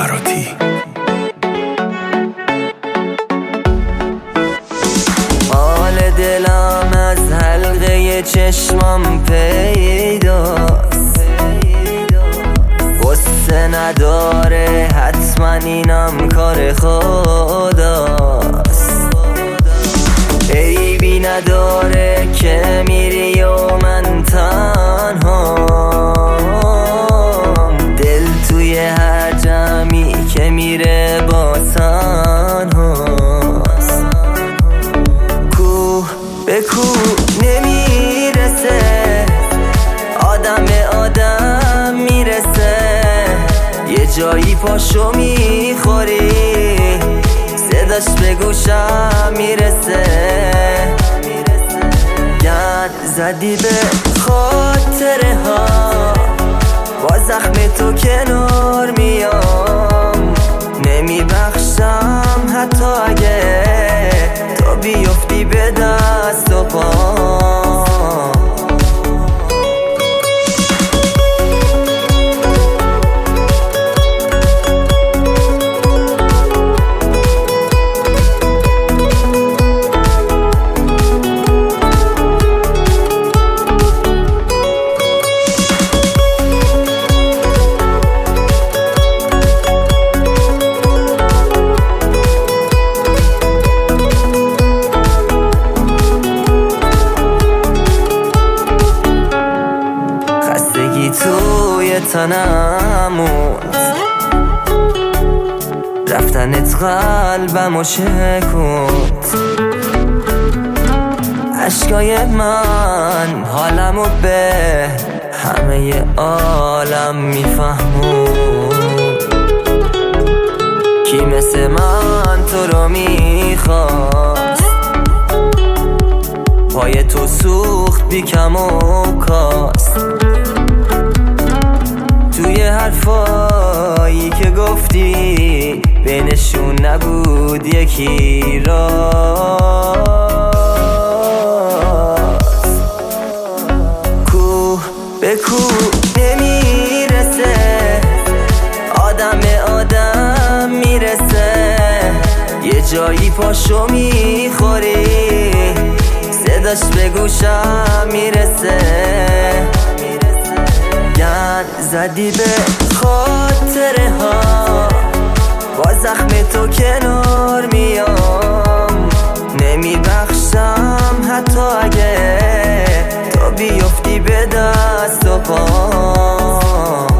براتی. حال دلم از حلقه چشمم پیداست، غصه نداره حتما اینم کار خداست. عیبی نداره که میری و من تنهام، دل توی هر جمعی که میره با تنهاست. کوه به کوه نمیرسه، آدم به آدم میرسه، یه جایی پاشو میخوری، صداش به گوشم میرسه. گند زدی به خاطره ها، با زخم تو کنار میام، نمیبخشم حتی اگه تو بیفتی به دست و پام. توی تنموت رفتنت قلبمو شکوت، عشقای من حالمو به همه عالم میفهمون. کی مثل من تو رو میخواست، پای تو سوخت بی کم و کاست. توی حرفایی که گفتی بینشون نبود یکی راست. کوه به کوه نمیرسه، آدم به آدم میرسه، یه جایی پاشو میخوری، صداش به گوشم میرسه. گند زدی به خاطره ها، با زخم تو کنار میام، نمیبخشم حتی اگه تو بیفتی به دست و پام.